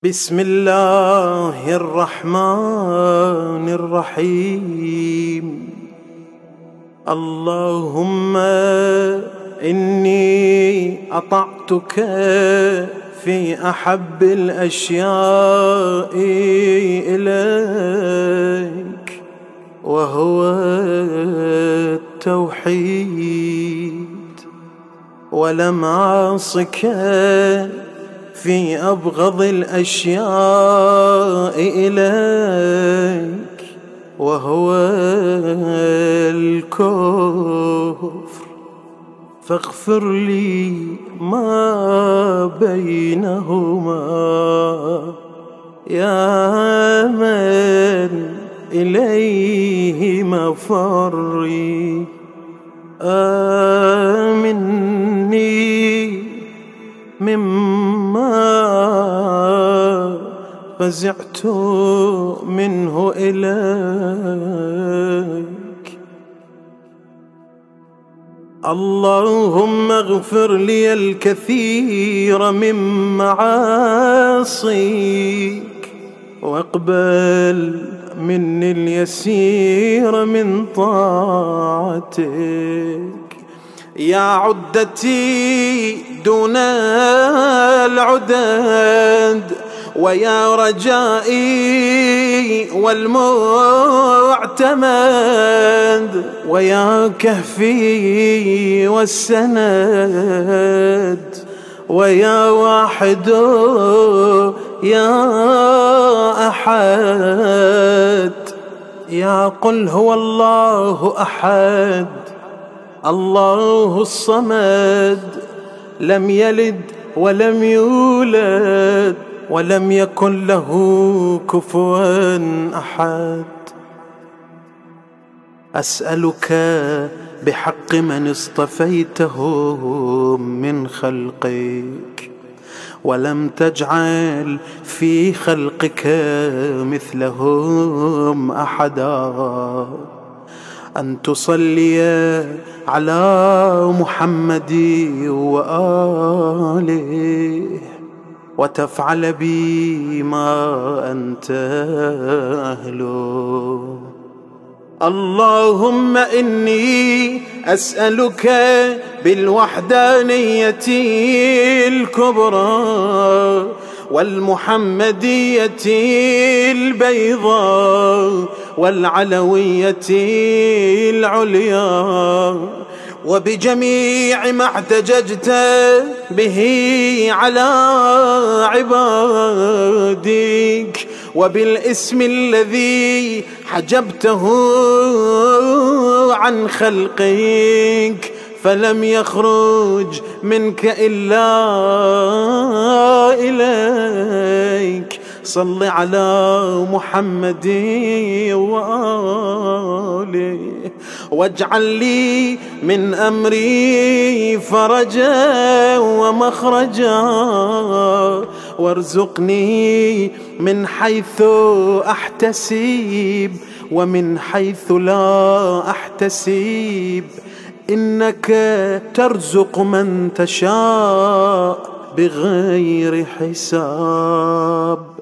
بسم الله الرحمن الرحيم. اللهم إني أطعتك في أحب الأشياء إليك وهو التوحيد، ولم أعصك في أبغض الأشياء إليك وهو الكفر، فاغفر لي ما بينهما يا من إليه مفري. آمني مما فزعت منه إليك. اللهم اغفر لي الكثير من معاصيك واقبل مني اليسير من طاعتك. يا عدتي دون العدد، ويا رجائي والمعتمد، ويا كهفي والسند، ويا واحد يا أحد، يا قل هو الله أحد الله الصمد، لم يلد ولم يولد ولم يكن له كفوا أحد. أسألك بحق من اصطفيتهم من خلقك ولم تجعل في خلقك مثلهم أحدا، أن تصلي على محمد وآله وتفعل بي ما أنت أهله. اللهم إني أسألك بالوحدانية الكبرى والمحمدية البيضاء والعلوية العليا، وبجميع ما احتججت به على عبادك، وبالاسم الذي حجبته عن خلقك فلم يخرج منك إلا إليك. صل على محمد وآله، واجعل لي من أمري فرجا ومخرجا، وارزقني من حيث أحتسب ومن حيث لا أحتسب، إنك ترزق من تشاء بغير حساب.